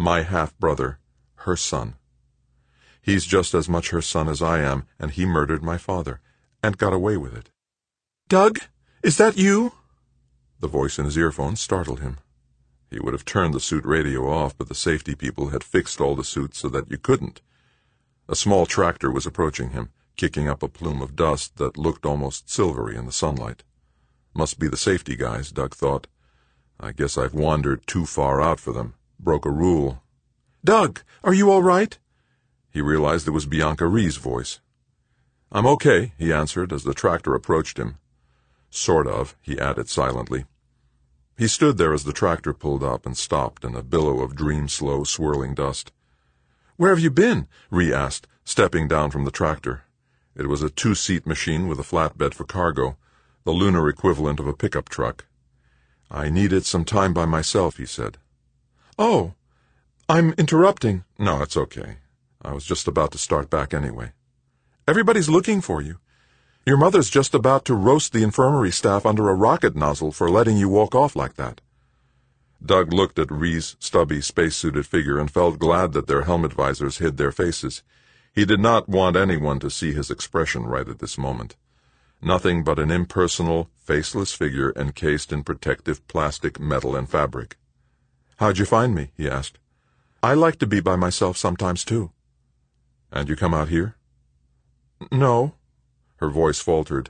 My half-brother, her son. He's just as much her son as I am, and he murdered my father, and got away with it. Doug, is that you? The voice in his earphone startled him. He would have turned the suit radio off, but the safety people had fixed all the suits so that you couldn't. A small tractor was approaching him, kicking up a plume of dust that looked almost silvery in the sunlight. Must be the safety guys, Doug thought. I guess I've wandered too far out for them. Broke a rule. Doug, are you all right? He realized it was Bianca Rhee's voice. I'm okay, he answered as the tractor approached him. Sort of, he added silently. He stood there as the tractor pulled up and stopped in a billow of dream-slow, swirling dust. Where have you been? Rhee asked, stepping down from the tractor. It was a 2-seat machine with a flatbed for cargo, the lunar equivalent of a pickup truck. I needed some time by myself, he said. Oh, I'm interrupting. No, it's okay. I was just about to start back anyway. Everybody's looking for you. Your mother's just about to roast the infirmary staff under a rocket nozzle for letting you walk off like that. Doug looked at Rhee's stubby, spacesuited figure and felt glad that their helmet visors hid their faces. He did not want anyone to see his expression right at this moment. Nothing but an impersonal, faceless figure encased in protective plastic, metal, and fabric. How'd you find me? He asked. I like to be by myself sometimes, too. And you come out here? No. Her voice faltered.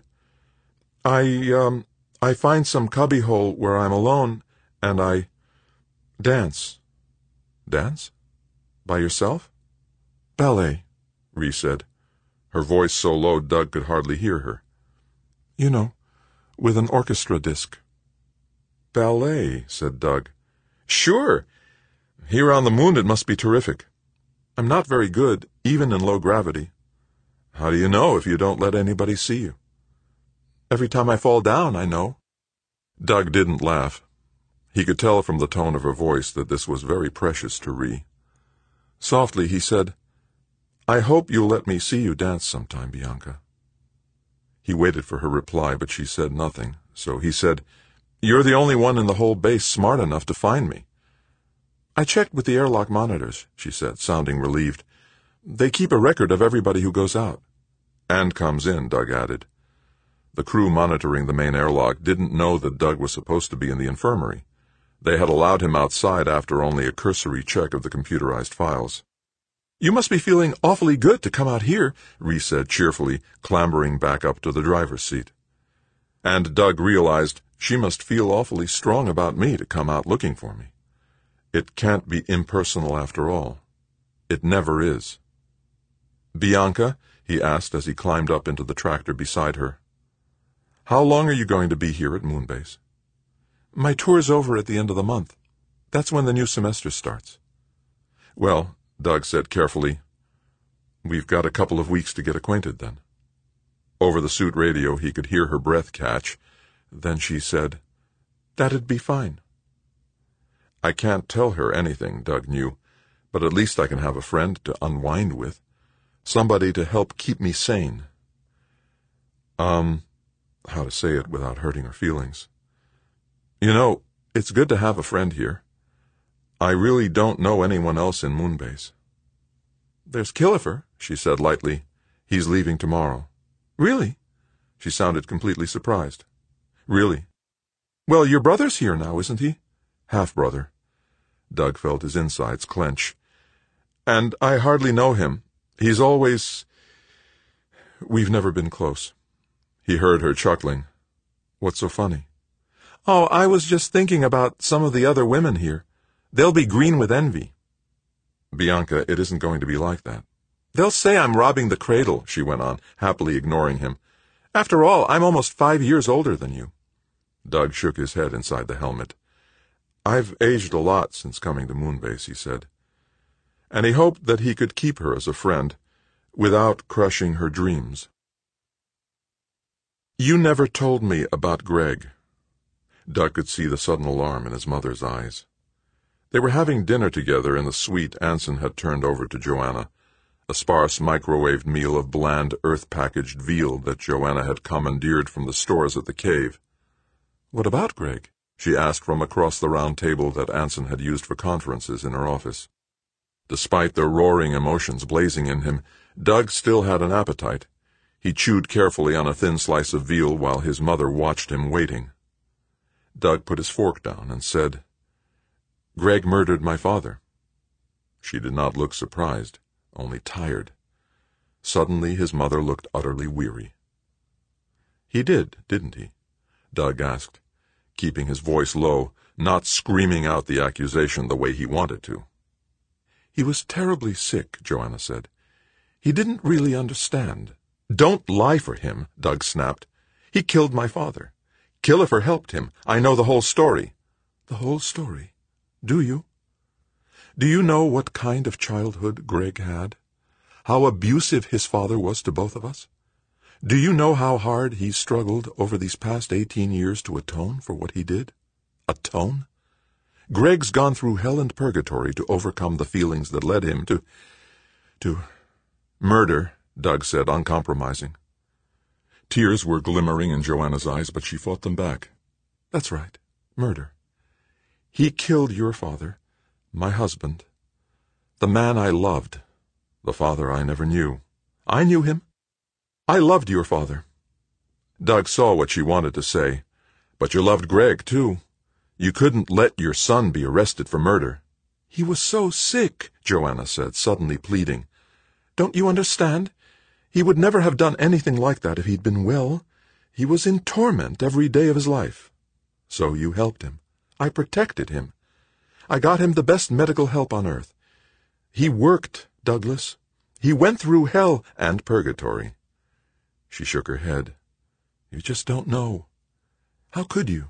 I find some cubbyhole where I'm alone, and I dance. Dance? By yourself? Ballet, Rhee said, her voice so low Doug could hardly hear her. You know, with an orchestra disc. Ballet, said Doug. Sure. Here on the moon it must be terrific. I'm not very good, even in low gravity. How do you know if you don't let anybody see you? Every time I fall down, I know. Doug didn't laugh. He could tell from the tone of her voice that this was very precious to Rhee. Softly he said, I hope you'll let me see you dance sometime, Bianca. He waited for her reply, but she said nothing, so he said, You're the only one in the whole base smart enough to find me. I checked with the airlock monitors, she said, sounding relieved. They keep a record of everybody who goes out. And comes in, Doug added. The crew monitoring the main airlock didn't know that Doug was supposed to be in the infirmary. They had allowed him outside after only a cursory check of the computerized files. You must be feeling awfully good to come out here, Rhee said cheerfully, clambering back up to the driver's seat. And Doug realized she must feel awfully strong about me to come out looking for me. It can't be impersonal after all. It never is. Bianca, he asked as he climbed up into the tractor beside her, how long are you going to be here at Moonbase? My tour's over at the end of the month. That's when the new semester starts. Well, Doug said carefully, we've got a couple of weeks to get acquainted then. Over the suit radio he could hear her breath catch. Then she said, That'd be fine. I can't tell her anything, Doug knew, but at least I can have a friend to unwind with. Somebody to help keep me sane. How to say it without hurting her feelings. You know, it's good to have a friend here. I really don't know anyone else in Moonbase. There's Killefer, she said lightly. He's leaving tomorrow. Really? She sounded completely surprised. Really? Well, your brother's here now, isn't he? Half-brother. Doug felt his insides clench. And I hardly know him. He's always... We've never been close. He heard her chuckling. What's so funny? Oh, I was just thinking about some of the other women here. They'll be green with envy. Bianca, it isn't going to be like that. They'll say I'm robbing the cradle, she went on, happily ignoring him. After all, I'm almost 5 years older than you. Doug shook his head inside the helmet. I've aged a lot since coming to Moonbase, he said. And he hoped that he could keep her as a friend without crushing her dreams. You never told me about Greg. Doug could see the sudden alarm in his mother's eyes. They were having dinner together in the suite Anson had turned over to Joanna, a sparse microwaved meal of bland earth-packaged veal that Joanna had commandeered from the stores at the cave. What about Greg? She asked from across the round table that Anson had used for conferences in her office. Despite the roaring emotions blazing in him, Doug still had an appetite. He chewed carefully on a thin slice of veal while his mother watched him waiting. Doug put his fork down and said, "Greg murdered my father." She did not look surprised, only tired. Suddenly his mother looked utterly weary. "He did, didn't he?" Doug asked, keeping his voice low, not screaming out the accusation the way he wanted to. "He was terribly sick," Joanna said. "He didn't really understand." "Don't lie for him," Doug snapped. "He killed my father. Killefer helped him. I know the whole story." "The whole story? Do you? Do you know what kind of childhood Greg had? How abusive his father was to both of us? Do you know how hard he's struggled over these past 18 years to atone for what he did? Atone? Greg's gone through hell and purgatory to overcome the feelings that led him to murder," Doug said, uncompromising. Tears were glimmering in Joanna's eyes, but she fought them back. "That's right, murder. He killed your father, my husband, the man I loved, the father I never knew. I knew him. I loved your father." Doug saw what she wanted to say. "But you loved Greg, too. You couldn't let your son be arrested for murder." "He was so sick," Joanna said, suddenly pleading. "Don't you understand? He would never have done anything like that if he'd been well. He was in torment every day of his life." "So you helped him. I protected him. I got him the best medical help on earth. He worked, Douglas. He went through hell and purgatory." She shook her head. "You just don't know. How could you?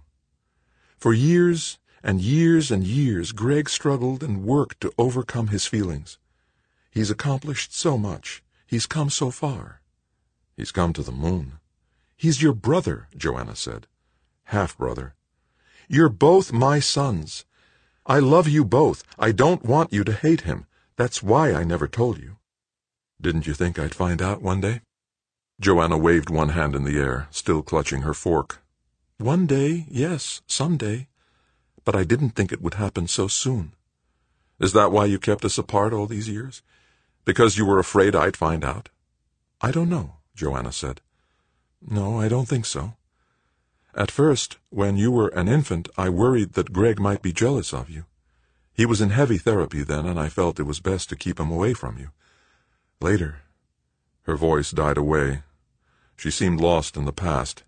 For years and years and years, Greg struggled and worked to overcome his feelings. He's accomplished so much. He's come so far. He's come to the moon." "He's your brother," Joanna said. "Half-brother. You're both my sons. I love you both. I don't want you to hate him. That's why I never told you." "Didn't you think I'd find out one day?" Joanna waved one hand in the air, still clutching her fork. "One day, yes, some day. But I didn't think it would happen so soon." "Is that why you kept us apart all these years? Because you were afraid I'd find out?" "I don't know," Joanna said. "No, I don't think so. At first, when you were an infant, I worried that Greg might be jealous of you. He was in heavy therapy then, and I felt it was best to keep him away from you. Later—" Her voice died away. She seemed lost in the past.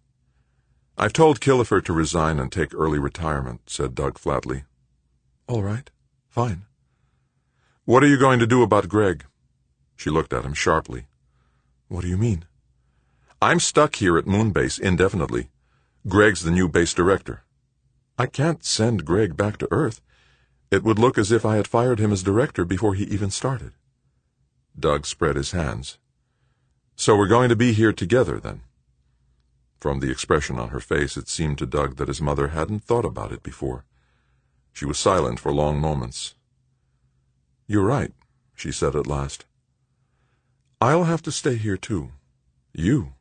"I've told Killefer to resign and take early retirement," said Doug flatly. "All right. Fine." "What are you going to do about Greg?" She looked at him sharply. "What do you mean?" "I'm stuck here at Moonbase indefinitely. Greg's the new base director. I can't send Greg back to Earth. It would look as if I had fired him as director before he even started." Doug spread his hands. "So we're going to be here together, then?" From the expression on her face, it seemed to Doug that his mother hadn't thought about it before. She was silent for long moments. "You're right," she said at last. "I'll have to stay here, too." "You?"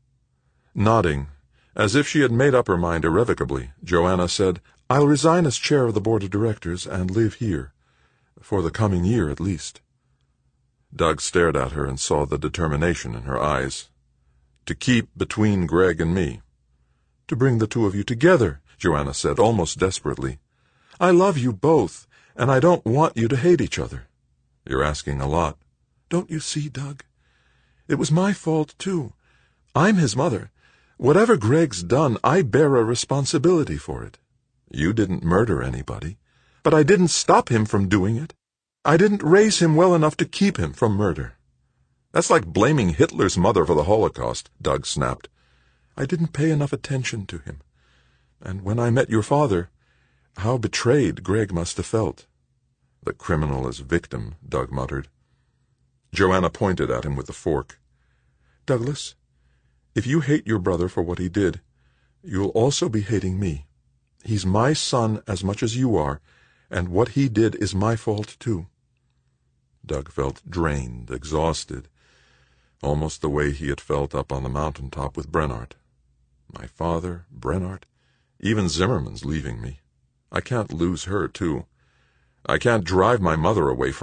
Nodding, as if she had made up her mind irrevocably, Joanna said, "I'll resign as chair of the board of directors and live here. For the coming year, at least." Doug stared at her and saw the determination in her eyes. "To keep between Greg and me." "To bring the two of you together," Joanna said, almost desperately. "I love you both, and I don't want you to hate each other." "You're asking a lot." "Don't you see, Doug? It was my fault, too. I'm his mother. Whatever Greg's done, I bear a responsibility for it. You didn't murder anybody, but I didn't stop him from doing it. I didn't raise him well enough to keep him from murder." "That's like blaming Hitler's mother for the Holocaust," Doug snapped. "I didn't pay enough attention to him. And when I met your father, how betrayed Greg must have felt." "The criminal is victim," Doug muttered. Joanna pointed at him with the fork. "Douglas, if you hate your brother for what he did, you'll also be hating me. He's my son as much as you are, and what he did is my fault, too." Doug felt drained, exhausted, almost the way he had felt up on the mountaintop with Brennart. My father, Brennart, even Zimmerman's leaving me. I can't lose her, too. I can't drive my mother away from